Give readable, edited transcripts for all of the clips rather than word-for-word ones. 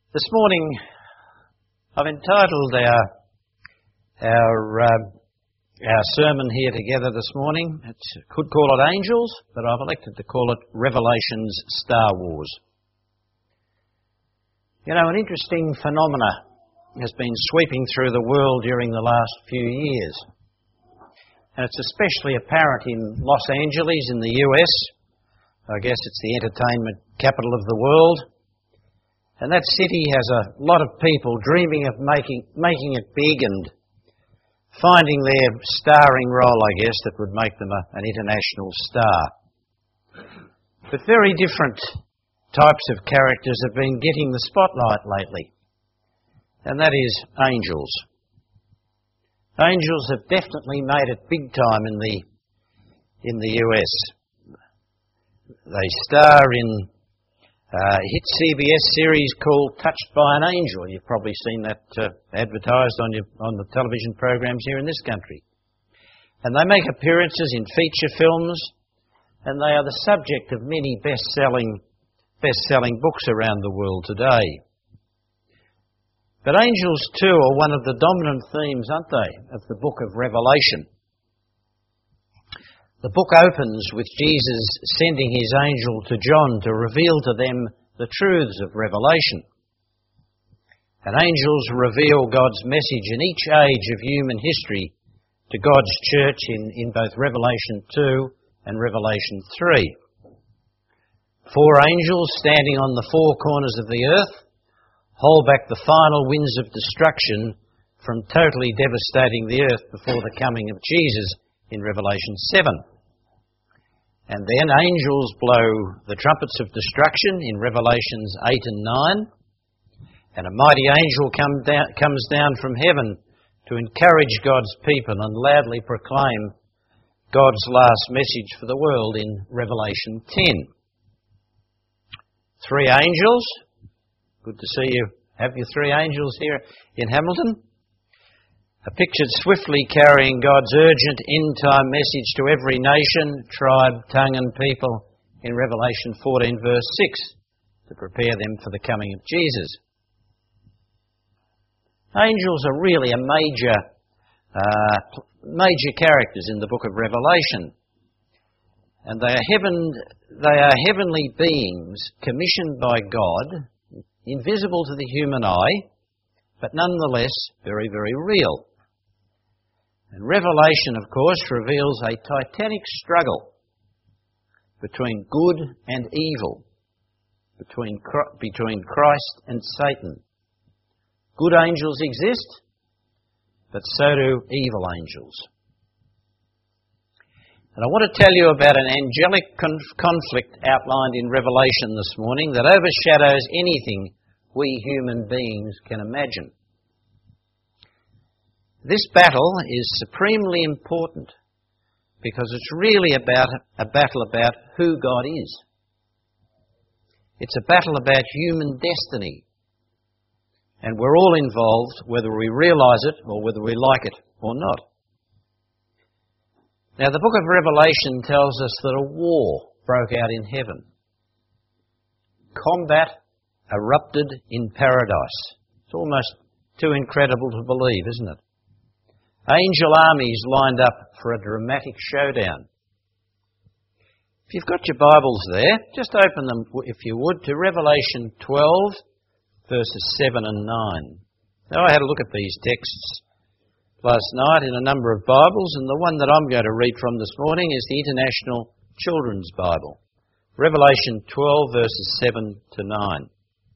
This morning, I've entitled our sermon here together this morning. Could call it Angels, but I've elected to call it Revelation's Star Wars. You know, an interesting phenomena has been sweeping through the world during the last few years. And it's especially apparent in Los Angeles in the US. I guess it's the entertainment capital of the world. And that city has a lot of people dreaming of making it big and finding their starring role, I guess, that would make them an international star. But very different types of characters have been getting the spotlight lately, and that is angels. Angels have definitely made it big time in the US. They star in a hit CBS series called Touched by an Angel. You've probably seen that advertised on the television programs here in this country. And they make appearances in feature films, and they are the subject of many best-selling books around the world today. But angels too are one of the dominant themes, aren't they, of the book of Revelation. The book opens with Jesus sending his angel to John to reveal to them the truths of Revelation. And angels reveal God's message in each age of human history to God's church in both Revelation 2 and Revelation 3. 4 angels standing on the 4 corners of the earth hold back the final winds of destruction from totally devastating the earth before the coming of Jesus in Revelation 7. And then angels blow the trumpets of destruction in Revelations 8 and 9. And a mighty angel comes down from heaven to encourage God's people and loudly proclaim God's last message for the world in Revelation 10. 3 angels. Good to see you. Have your 3 angels here in Hamilton. Are pictured swiftly carrying God's urgent end-time message to every nation, tribe, tongue and people in Revelation 14 verse 6 to prepare them for the coming of Jesus. Angels are really a major characters in the book of Revelation. And they are heavenly beings commissioned by God, invisible to the human eye, but nonetheless very, very real. And Revelation, of course, reveals a titanic struggle between good and evil, between Christ and Satan. Good angels exist, but so do evil angels. And I want to tell you about an angelic conflict outlined in Revelation this morning that overshadows anything we human beings can imagine. This battle is supremely important because it's really about a battle about who God is. It's a battle about human destiny. And we're all involved, whether we realise it or whether we like it or not. Now, the book of Revelation tells us that a war broke out in heaven. Combat erupted in paradise. It's almost too incredible to believe, isn't it? Angel armies lined up for a dramatic showdown. If you've got your Bibles there, just open them, if you would, to Revelation 12, verses 7 and 9. Now, I had a look at these texts last night in a number of Bibles, and the one that I'm going to read from this morning is the International Children's Bible. Revelation 12, verses 7 to 9.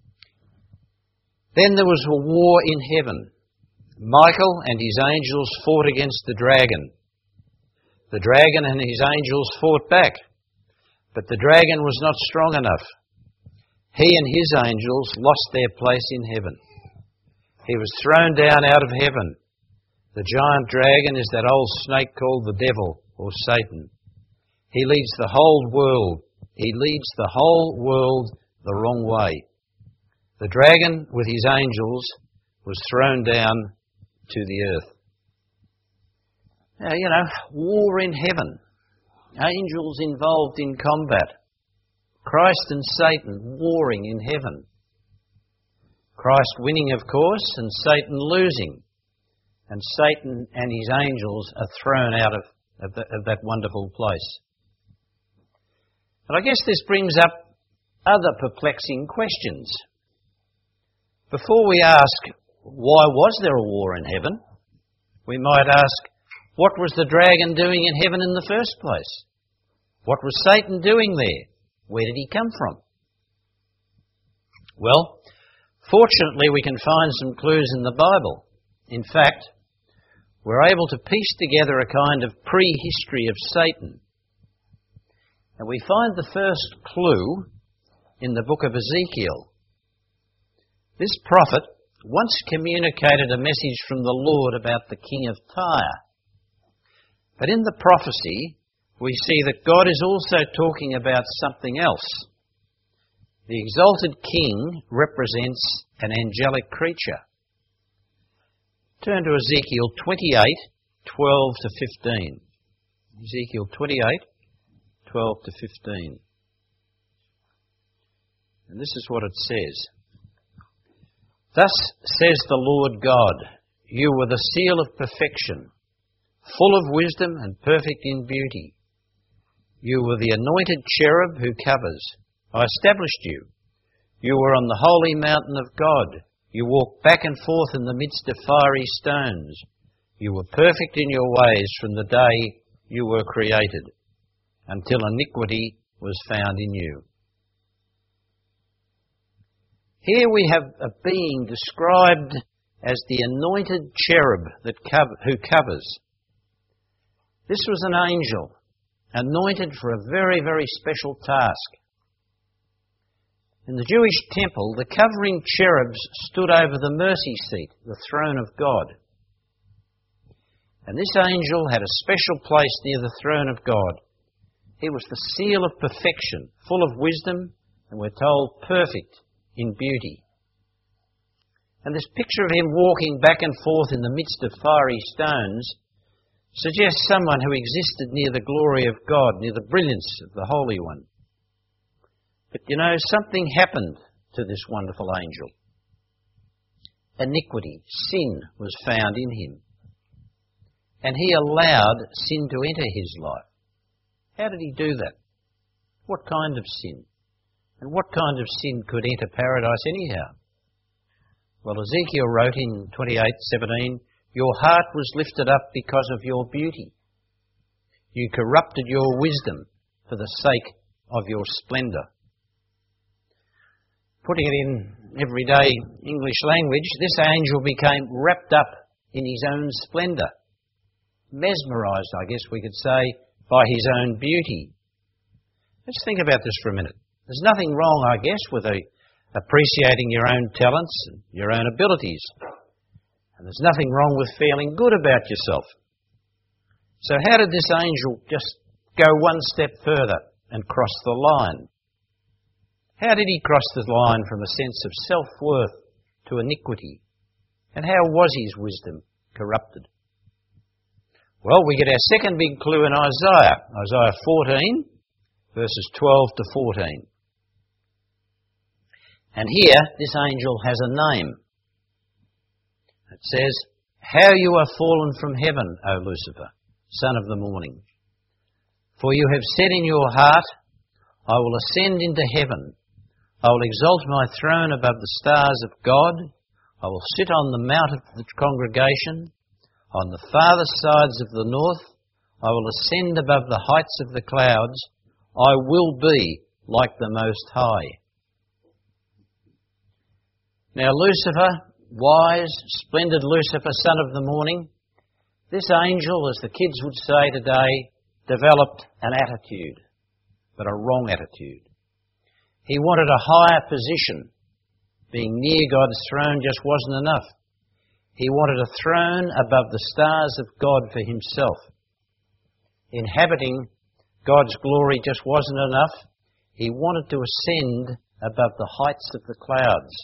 Then there was a war in heaven. Michael and his angels fought against the dragon. The dragon and his angels fought back, but the dragon was not strong enough. He and his angels lost their place in heaven. He was thrown down out of heaven. The giant dragon is that old snake called the devil, or Satan. He leads the whole world. He leads the whole world the wrong way. The dragon with his angels was thrown down to the earth. Now, you know, war in heaven. Angels involved in combat. Christ and Satan warring in heaven. Christ winning, of course, and Satan losing. And Satan and his angels are thrown out of that wonderful place. And I guess this brings up other perplexing questions. Before we ask, why was there a war in heaven? We might ask, what was the dragon doing in heaven in the first place? What was Satan doing there? Where did he come from? Well, fortunately we can find some clues in the Bible. In fact, we're able to piece together a kind of prehistory of Satan. And we find the first clue in the book of Ezekiel. This prophet once communicated a message from the Lord about the king of Tyre. But in the prophecy, we see that God is also talking about something else. The exalted king represents an angelic creature. Turn to Ezekiel 28, 12 to 15. Ezekiel 28, 12 to 15. And this is what it says. Thus says the Lord God, you were the seal of perfection, full of wisdom and perfect in beauty. You were the anointed cherub who covers. I established you. You were on the holy mountain of God. You walked back and forth in the midst of fiery stones. You were perfect in your ways from the day you were created, until iniquity was found in you. Here we have a being described as the anointed cherub who covers. This was an angel, anointed for a very, very special task. In the Jewish temple, the covering cherubs stood over the mercy seat, the throne of God. And this angel had a special place near the throne of God. He was the seal of perfection, full of wisdom, and we're told perfect in beauty. And this picture of him walking back and forth in the midst of fiery stones suggests someone who existed near the glory of God, near the brilliance of the Holy One. But you know, something happened to this wonderful angel. Iniquity, sin was found in him. And he allowed sin to enter his life. How did he do that? What kind of sin? And what kind of sin could enter paradise anyhow? Well, Ezekiel wrote in 28:17, your heart was lifted up because of your beauty. You corrupted your wisdom for the sake of your splendour. Putting it in everyday English language, this angel became wrapped up in his own splendour. Mesmerised, I guess we could say, by his own beauty. Let's think about this for a minute. There's nothing wrong, I guess, with appreciating your own talents and your own abilities. And there's nothing wrong with feeling good about yourself. So how did this angel just go one step further and cross the line? How did he cross the line from a sense of self-worth to iniquity? And how was his wisdom corrupted? Well, we get our second big clue in Isaiah 14, verses 12 to 14. And here, this angel has a name. It says, how you are fallen from heaven, O Lucifer, son of the morning. For you have said in your heart, I will ascend into heaven. I will exalt my throne above the stars of God. I will sit on the mount of the congregation. On the farthest sides of the north, I will ascend above the heights of the clouds. I will be like the Most High. Now Lucifer, wise, splendid Lucifer, son of the morning, this angel, as the kids would say today, developed an attitude, but a wrong attitude. He wanted a higher position. Being near God's throne just wasn't enough. He wanted a throne above the stars of God for himself. Inhabiting God's glory just wasn't enough. He wanted to ascend above the heights of the clouds.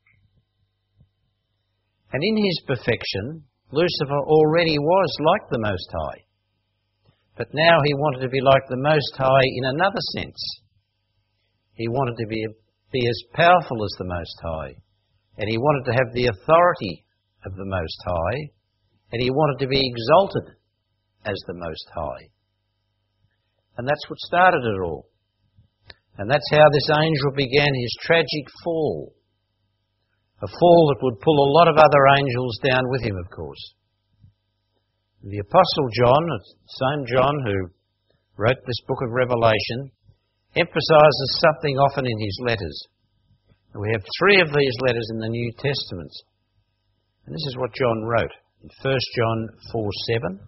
And in his perfection, Lucifer already was like the Most High. But now he wanted to be like the Most High in another sense. He wanted to be as powerful as the Most High, and he wanted to have the authority of the Most High, and he wanted to be exalted as the Most High. And that's what started it all. And that's how this angel began his tragic fall. A fall that would pull a lot of other angels down with him, of course. The Apostle John, the same John who wrote this book of Revelation, emphasises something often in his letters. And we have 3 of these letters in the New Testament. And this is what John wrote in 1 John 4:7.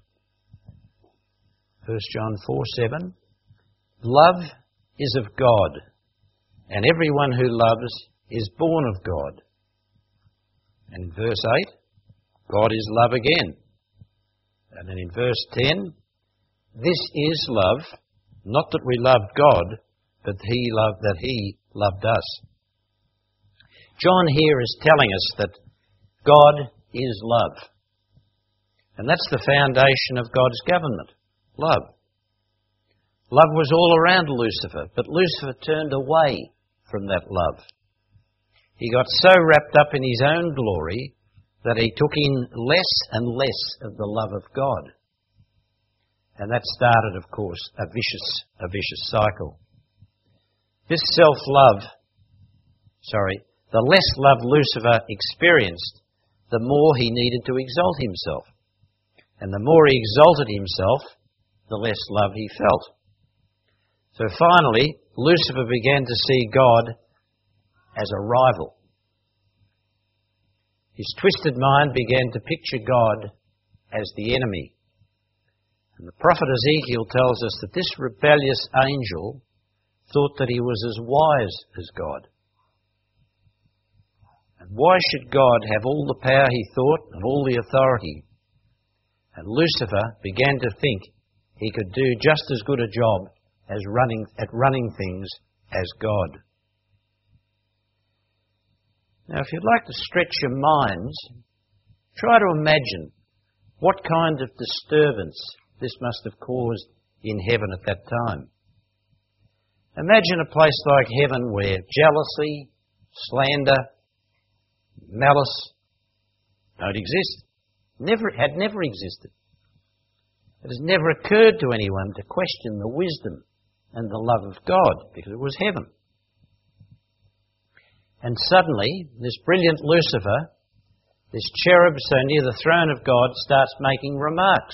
1 John 4:7. Love is of God, and everyone who loves is born of God. And in verse 8, God is love again. And then in verse 10, this is love, not that we loved God, but that He loved us. John here is telling us that God is love. And that's the foundation of God's government, love. Love was all around Lucifer, but Lucifer turned away from that love. He got so wrapped up in his own glory that he took in less and less of the love of God. And that started, of course, a vicious cycle. This self-love, the less love Lucifer experienced, the more he needed to exalt himself. And the more he exalted himself, the less love he felt. So finally, Lucifer began to see God as a rival. His twisted mind began to picture God as the enemy. And the prophet Ezekiel tells us that this rebellious angel thought that he was as wise as God. And why should God have all the power, he thought, and all the authority? And Lucifer began to think he could do just as good a job as running things as God. Now, if you'd like to stretch your minds, try to imagine what kind of disturbance this must have caused in heaven at that time. Imagine a place like heaven where jealousy, slander, malice don't exist. Had never existed. It has never occurred to anyone to question the wisdom and the love of God, because it was heaven. And suddenly, this brilliant Lucifer, this cherub so near the throne of God, starts making remarks.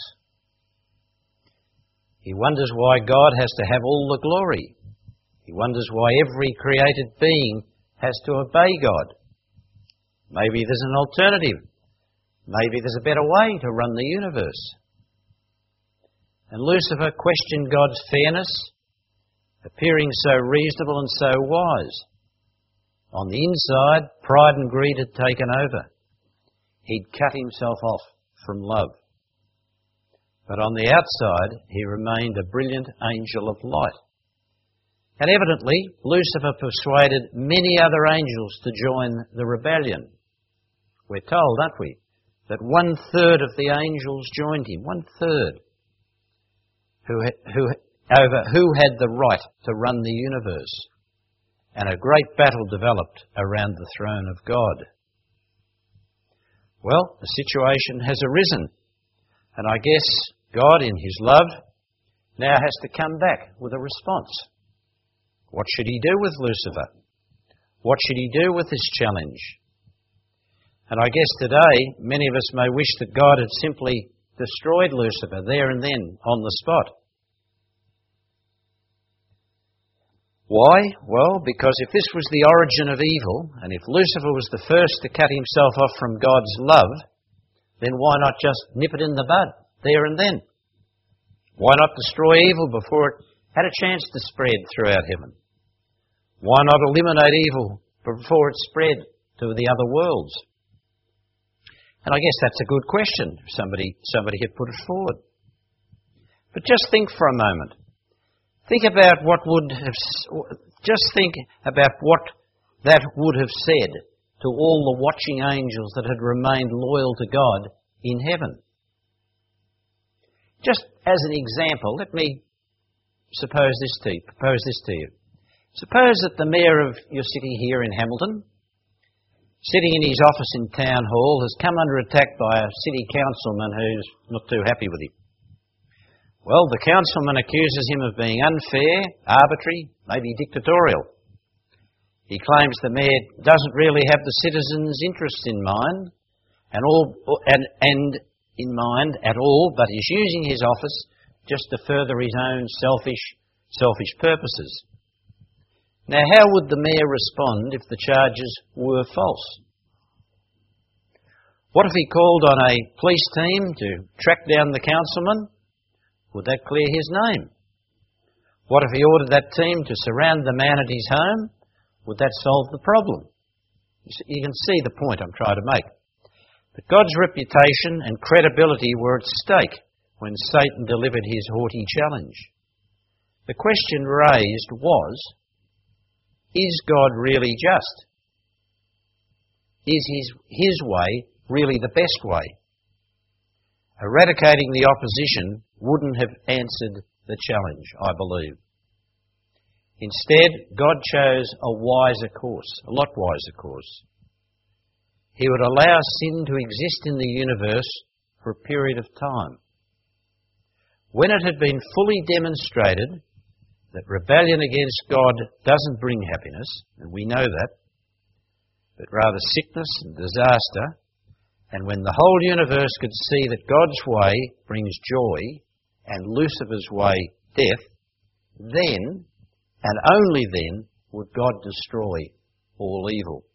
He wonders why God has to have all the glory. He wonders why every created being has to obey God. Maybe there's an alternative. Maybe there's a better way to run the universe. And Lucifer questioned God's fairness, appearing so reasonable and so wise. On the inside, pride and greed had taken over. He'd cut himself off from love. But on the outside, he remained a brilliant angel of light. And evidently, Lucifer persuaded many other angels to join the rebellion. We're told, aren't we, that 1/3 of the angels joined him, 1/3, who had the right to run the universe. And a great battle developed around the throne of God. Well, the situation has arisen, and I guess God, in His love, now has to come back with a response. What should He do with Lucifer? What should He do with this challenge? And I guess today, many of us may wish that God had simply destroyed Lucifer there and then, on the spot. Why? Well, because if this was the origin of evil, and if Lucifer was the first to cut himself off from God's love, then why not just nip it in the bud, there and then? Why not destroy evil before it had a chance to spread throughout heaven? Why not eliminate evil before it spread to the other worlds? And I guess that's a good question, if somebody had put it forward. But just think for a moment. Think about what that would have said to all the watching angels that had remained loyal to God in heaven. Just as an example, let me propose this to you. Suppose that the mayor of your city here in Hamilton sitting in his office in Town Hall, has come under attack by a city councilman who's not too happy with him. Well, the councilman accuses him of being unfair, arbitrary, maybe dictatorial. He claims the mayor doesn't really have the citizens' interests in mind and in mind at all, but is using his office just to further his own selfish purposes. Now, how would the mayor respond if the charges were false? What if he called on a police team to track down the councilman? Would that clear his name? What if he ordered that team to surround the man at his home? Would that solve the problem? You can see the point I'm trying to make. But God's reputation and credibility were at stake when Satan delivered his haughty challenge. The question raised was, is God really just? Is his way really the best way? Eradicating the opposition wouldn't have answered the challenge, I believe. Instead, God chose a wiser course, a lot wiser course. He would allow sin to exist in the universe for a period of time. When it had been fully demonstrated that rebellion against God doesn't bring happiness, and we know that, but rather sickness and disaster, and when the whole universe could see that God's way brings joy and Lucifer's way death, then, and only then, would God destroy all evil.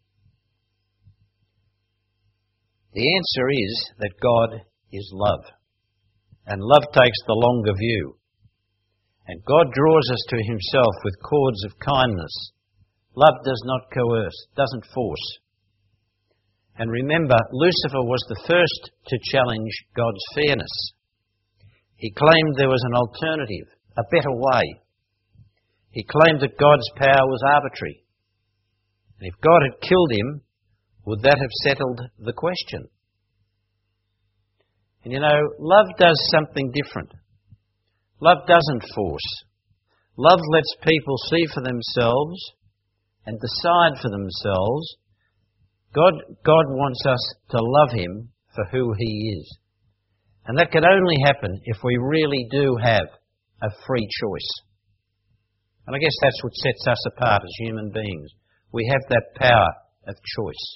The answer is that God is love, and love takes the longer view. And God draws us to himself with cords of kindness. Love does not coerce, doesn't force. And remember, Lucifer was the first to challenge God's fairness. He claimed there was an alternative, a better way. He claimed that God's power was arbitrary. And if God had killed him, would that have settled the question? And you know, love does something different. Love doesn't force. Love lets people see for themselves and decide for themselves. God wants us to love him for who he is. And that can only happen if we really do have a free choice. And I guess that's what sets us apart as human beings. We have that power of choice.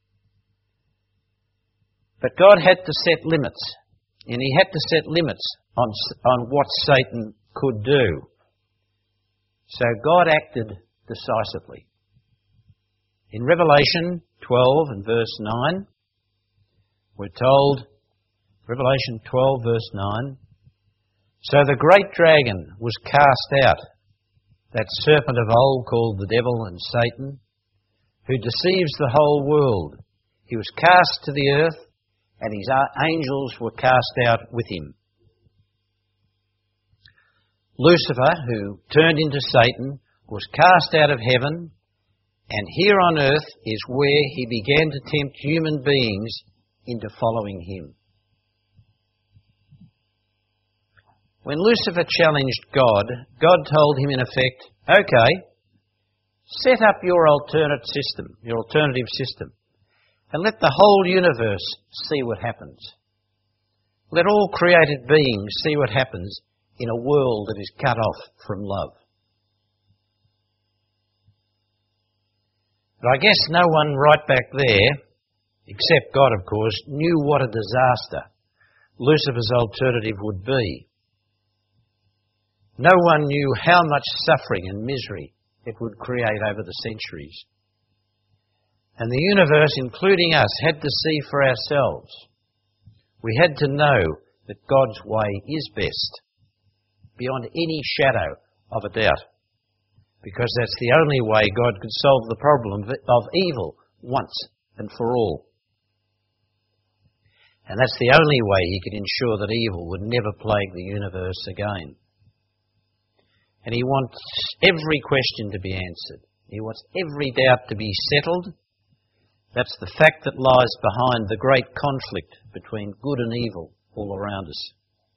But God had to set limits. And he had to set limits on what Satan could do. So God acted decisively. In Revelation 12 and verse 9, we're told, Revelation 12 verse 9, so the great dragon was cast out, that serpent of old called the devil and Satan, who deceives the whole world. He was cast to the earth, and his angels were cast out with him. Lucifer, who turned into Satan, was cast out of heaven, and here on earth is where he began to tempt human beings into following him. When Lucifer challenged God, God told him in effect, okay, set up your alternative system, and let the whole universe see what happens. Let all created beings see what happens in a world that is cut off from love. But I guess no one right back there, except God of course, knew what a disaster Lucifer's alternative would be. No one knew how much suffering and misery it would create over the centuries. And the universe, including us, had to see for ourselves. We had to know that God's way is best, beyond any shadow of a doubt, because that's the only way God could solve the problem of evil once and for all. And that's the only way he could ensure that evil would never plague the universe again. And he wants every question to be answered. He wants every doubt to be settled. That's the fact that lies behind the great conflict between good and evil all around us.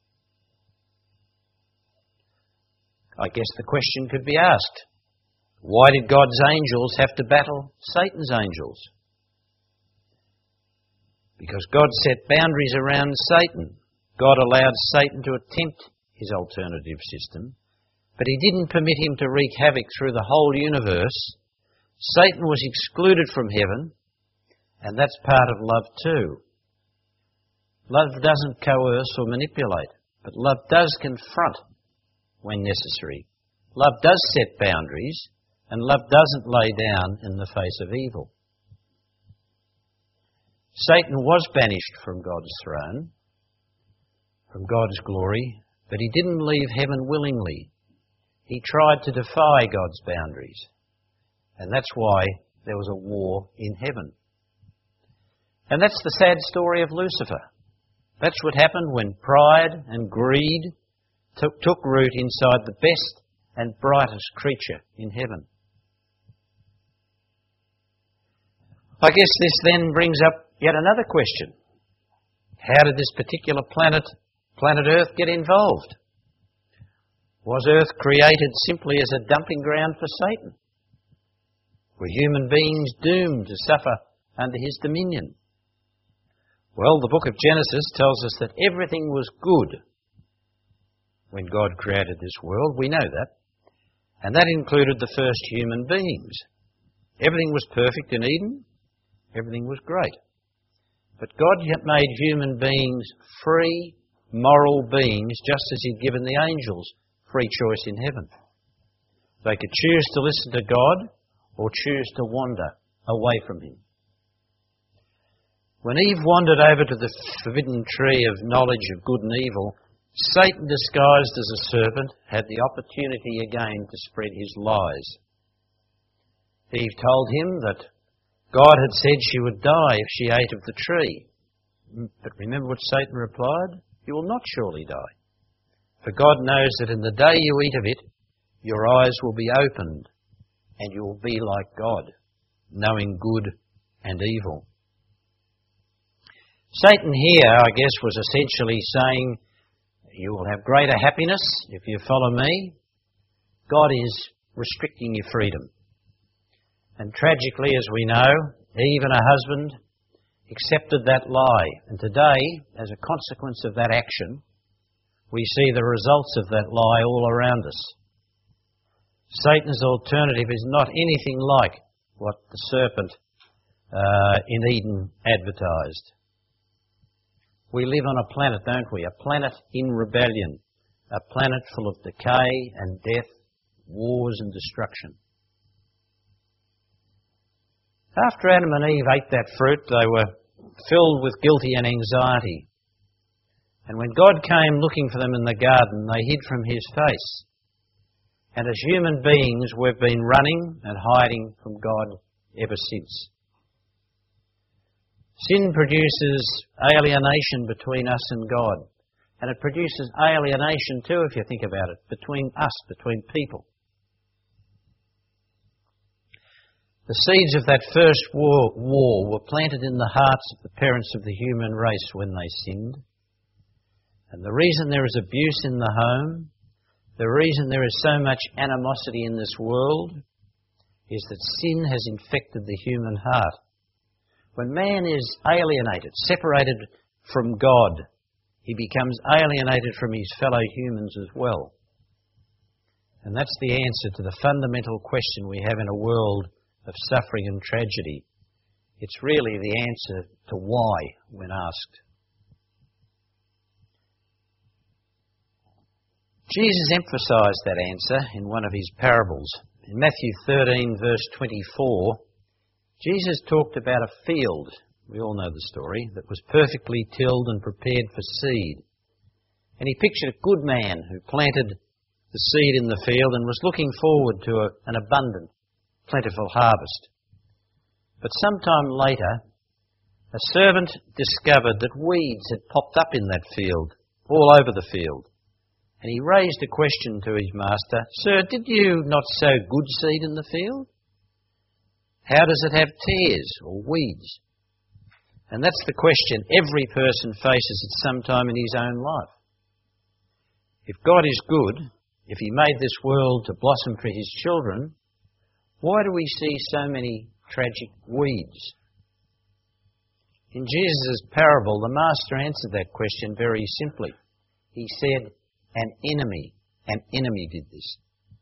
I guess the question could be asked, why did God's angels have to battle Satan's angels? Because God set boundaries around Satan. God allowed Satan to attempt his alternative system, but he didn't permit him to wreak havoc through the whole universe. Satan was excluded from heaven, and that's part of love too. Love doesn't coerce or manipulate, but love does confront when necessary. Love does set boundaries, and love doesn't lay down in the face of evil. Satan was banished from God's throne, from God's glory, but he didn't leave heaven willingly. He tried to defy God's boundaries, and that's why there was a war in heaven. And that's the sad story of Lucifer. That's what happened when pride and greed took root inside the best and brightest creature in heaven. I guess this then brings up yet another question. How did this particular planet Earth, get involved? Was Earth created simply as a dumping ground for Satan? Were human beings doomed to suffer under his dominion? Well, the book of Genesis tells us that everything was good when God created this world. We know that. And that included the first human beings. Everything was perfect in Eden. Everything was great. But God made human beings free, moral beings, just as he'd given the angels free choice in heaven. They could choose to listen to God or choose to wander away from him. When Eve wandered over to the forbidden tree of knowledge of good and evil, Satan, disguised as a serpent, had the opportunity again to spread his lies. Eve told him that God had said she would die if she ate of the tree. But remember what Satan replied? You will not surely die. For God knows that in the day you eat of it, your eyes will be opened, and you will be like God, knowing good and evil. Satan here, I guess, was essentially saying, you will have greater happiness if you follow me. God is restricting your freedom. And tragically, as we know, Eve and her husband accepted that lie. And today, as a consequence of that action, we see the results of that lie all around us. Satan's alternative is not anything like what the serpent in Eden advertised. We live on a planet, don't we? A planet in rebellion. A planet full of decay and death, wars and destruction. After Adam and Eve ate that fruit, they were filled with guilty and anxiety. And when God came looking for them in the garden, they hid from his face. And as human beings, we've been running and hiding from God ever since. Sin produces alienation between us and God. And it produces alienation too, if you think about it, between us, between people. The seeds of that first war were planted in the hearts of the parents of the human race when they sinned. And the reason there is abuse in the home, the reason there is so much animosity in this world, is that sin has infected the human heart. When man is alienated, separated from God, he becomes alienated from his fellow humans as well. And that's the answer to the fundamental question we have in a world of suffering and tragedy. It's really the answer to why when asked. Jesus emphasised that answer in one of his parables. In Matthew 13, verse 24, Jesus talked about a field, we all know the story, that was perfectly tilled and prepared for seed. And he pictured a good man who planted the seed in the field and was looking forward to an abundant, plentiful harvest. But sometime later, a servant discovered that weeds had popped up in that field, all over the field. And he raised a question to his master, "Sir, did you not sow good seed in the field? How does it have tares or weeds?" And that's the question every person faces at some time in his own life. If God is good, if he made this world to blossom for his children, why do we see so many tragic weeds? In Jesus' parable, the Master answered that question very simply. He said, an enemy did this.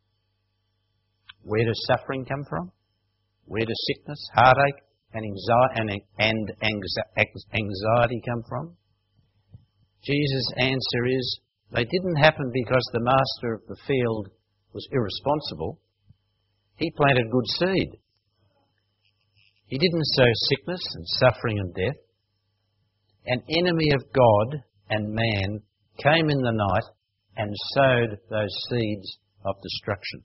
Where does suffering come from? Where does sickness, heartache, and anxiety come from? Jesus' answer is, they didn't happen because the master of the field was irresponsible. He planted good seed. He didn't sow sickness and suffering and death. An enemy of God and man came in the night and sowed those seeds of destruction.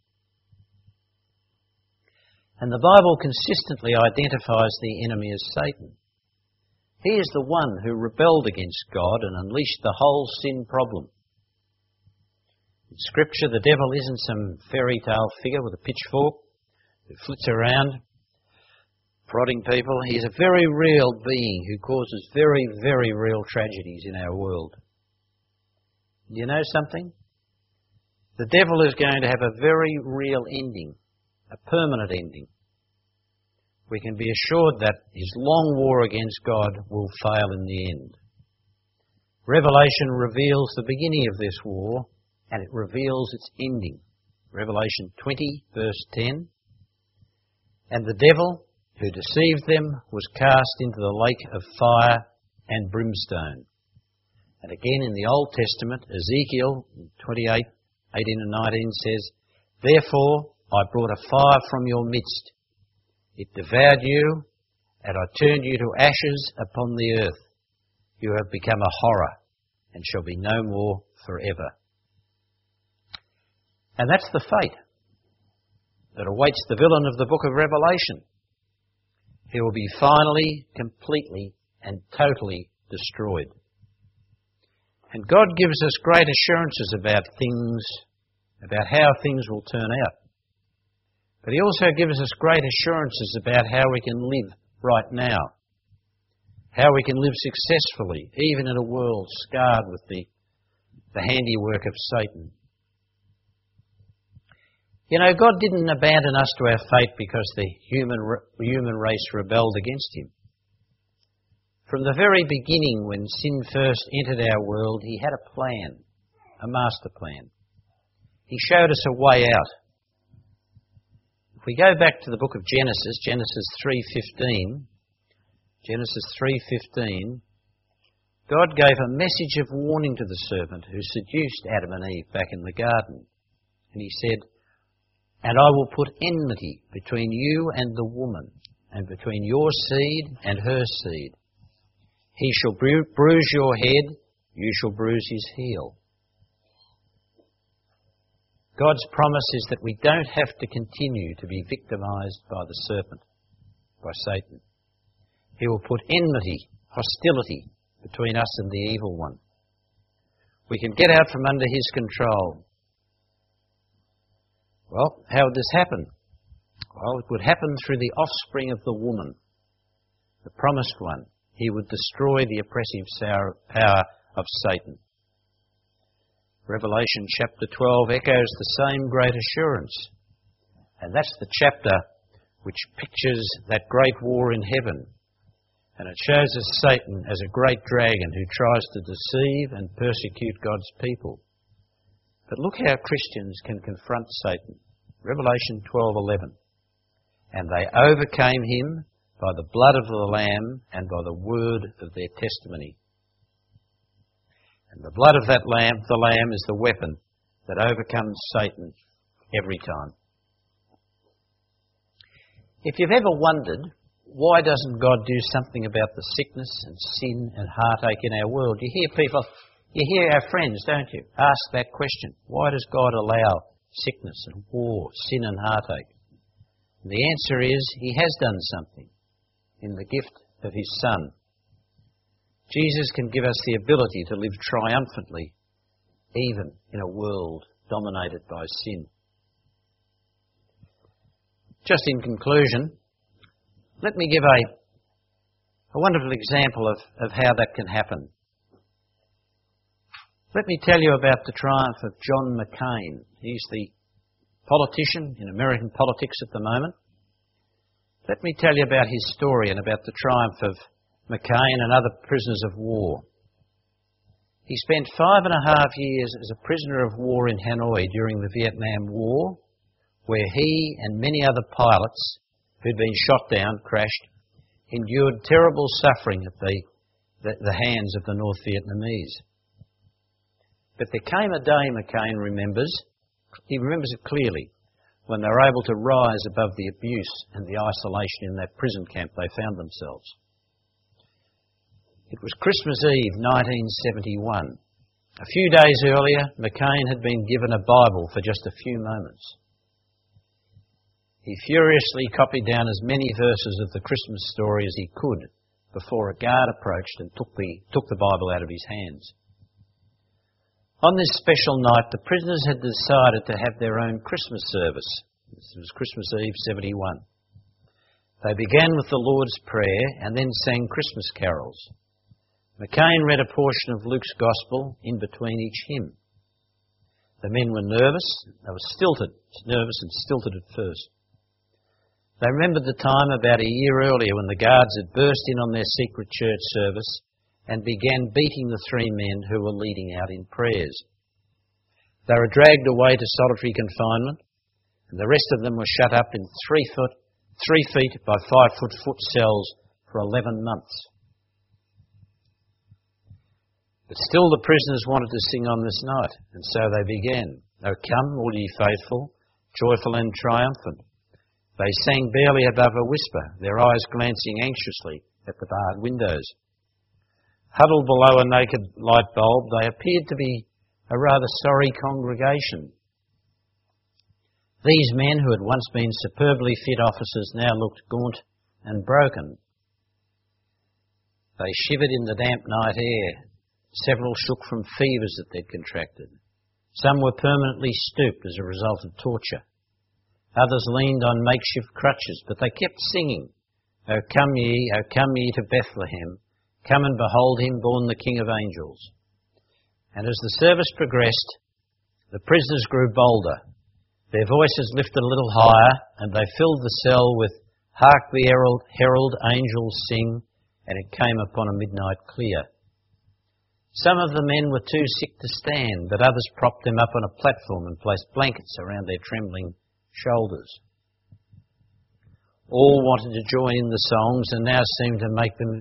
And the Bible consistently identifies the enemy as Satan. He is the one who rebelled against God and unleashed the whole sin problem. In Scripture, the devil isn't some fairy tale figure with a pitchfork who flits around prodding people. He is a very real being who causes very, very real tragedies in our world. Do you know something? The devil is going to have a very real ending, a permanent ending. We can be assured that his long war against God will fail in the end. Revelation reveals the beginning of this war, and it reveals its ending. Revelation 20, verse 10. And the devil who deceived them was cast into the lake of fire and brimstone. And again in the Old Testament, Ezekiel 28, 18 and 19 says, Therefore I brought a fire from your midst. It devoured you, and I turned you to ashes upon the earth. You have become a horror, and shall be no more forever. And that's the fate that awaits the villain of the book of Revelation. He will be finally, completely, and totally destroyed. And God gives us great assurances about things, about how things will turn out. But He also gives us great assurances about how we can live right now, how we can live successfully, even in a world scarred with the handiwork of Satan. You know, God didn't abandon us to our fate because the human race rebelled against Him. From the very beginning, when sin first entered our world, He had a plan, a master plan. He showed us a way out. If we go back to the book of Genesis, Genesis 3:15, God gave a message of warning to the serpent who seduced Adam and Eve back in the garden. And He said, And I will put enmity between you and the woman, and between your seed and her seed. He shall bruise your head, you shall bruise his heel. God's promise is that we don't have to continue to be victimised by the serpent, by Satan. He will put enmity, hostility between us and the evil one. We can get out from under his control. Well, how would this happen? Well, it would happen through the offspring of the woman, the promised one. He would destroy the oppressive power of Satan. Revelation chapter 12 echoes the same great assurance. And that's the chapter which pictures that great war in heaven. And it shows us Satan as a great dragon who tries to deceive and persecute God's people. But look how Christians can confront Satan. Revelation 12:11. And they overcame him by the blood of the Lamb and by the word of their testimony. And the blood of that Lamb, the Lamb, is the weapon that overcomes Satan every time. If you've ever wondered, why doesn't God do something about the sickness and sin and heartache in our world? You hear our friends, don't you, ask that question. Why does God allow sickness and war, sin and heartache? And the answer is, He has done something in the gift of His Son. Jesus can give us the ability to live triumphantly, even in a world dominated by sin. Just in conclusion, let me give a wonderful example of how that can happen. Let me tell you about the triumph of John McCain. He's the politician in American politics at the moment. Let me tell you about his story and about the triumph of McCain and other prisoners of war. He spent 5.5 years as a prisoner of war in Hanoi during the Vietnam War, where he and many other pilots who'd been shot down, crashed, endured terrible suffering at the hands of the North Vietnamese. But there came a day, McCain remembers, he remembers it clearly, when they were able to rise above the abuse and the isolation in that prison camp they found themselves. It was Christmas Eve 1971. A few days earlier, McCain had been given a Bible for just a few moments. He furiously copied down as many verses of the Christmas story as he could before a guard approached and took the Bible out of his hands. On this special night, the prisoners had decided to have their own Christmas service. This was Christmas Eve 71. They began with the Lord's Prayer and then sang Christmas carols. McCain read a portion of Luke's Gospel in between each hymn. The men were nervous. They were nervous and stilted at first. They remembered the time about a year earlier when the guards had burst in on their secret church service and began beating the 3 men who were leading out in prayers. They were dragged away to solitary confinement, and the rest of them were shut up in 3 feet by 5 foot cells for 11 months. But still the prisoners wanted to sing on this night, and so they began. "O come, all ye faithful, joyful and triumphant." They sang barely above a whisper, their eyes glancing anxiously at the barred windows. Huddled below a naked light bulb, they appeared to be a rather sorry congregation. These men, who had once been superbly fit officers, now looked gaunt and broken. They shivered in the damp night air. Several shook from fevers that they'd contracted. Some were permanently stooped as a result of torture. Others leaned on makeshift crutches, but they kept singing, O come ye to Bethlehem, come and behold him born the King of Angels." And as the service progressed, the prisoners grew bolder. Their voices lifted a little higher, and they filled the cell with "Hark the herald angels sing," and it came upon a midnight clear. Some of the men were too sick to stand, but others propped them up on a platform and placed blankets around their trembling shoulders. All wanted to join in the songs that now seemed to make them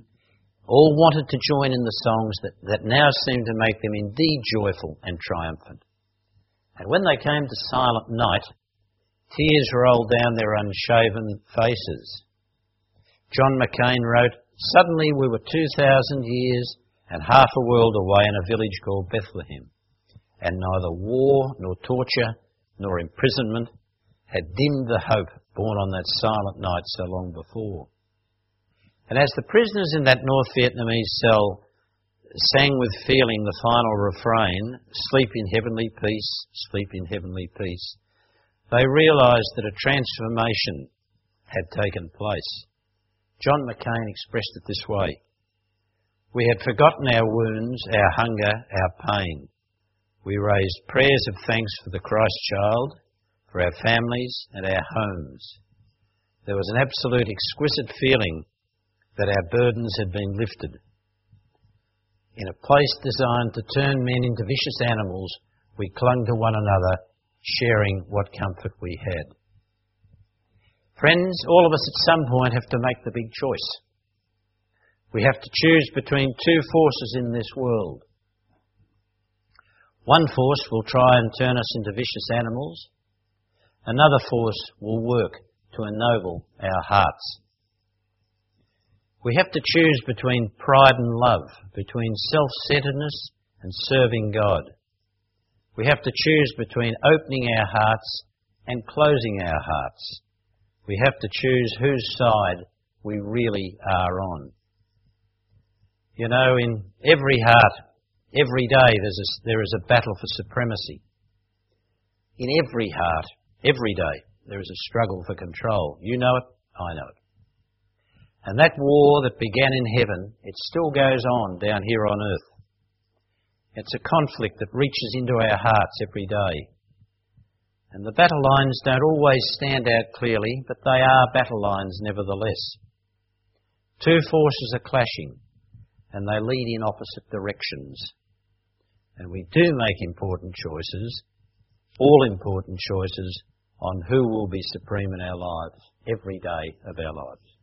indeed joyful and triumphant. And when they came to Silent Night, tears rolled down their unshaven faces. John McCain wrote, "Suddenly we were 2,000 years and half a world away in a village called Bethlehem, and neither war nor torture nor imprisonment had dimmed the hope born on that silent night so long before." And as the prisoners in that North Vietnamese cell sang with feeling the final refrain, "Sleep in heavenly peace, sleep in heavenly peace," they realised that a transformation had taken place. John McCain expressed it this way: "We had forgotten our wounds, our hunger, our pain. We raised prayers of thanks for the Christ child, for our families and our homes. There was an absolute exquisite feeling that our burdens had been lifted. In a place designed to turn men into vicious animals, we clung to one another, sharing what comfort we had." Friends, all of us at some point have to make the big choice. We have to choose between 2 forces in this world. One force will try and turn us into vicious animals. Another force will work to ennoble our hearts. We have to choose between pride and love, between self-centeredness and serving God. We have to choose between opening our hearts and closing our hearts. We have to choose whose side we really are on. You know, in every heart, every day, there is a battle for supremacy. In every heart, every day, there is a struggle for control. You know it, I know it. And that war that began in heaven, it still goes on down here on earth. It's a conflict that reaches into our hearts every day. And the battle lines don't always stand out clearly, but they are battle lines nevertheless. Two forces are clashing, and they lead in opposite directions. And we do make important choices, all important choices, on who will be supreme in our lives, every day of our lives.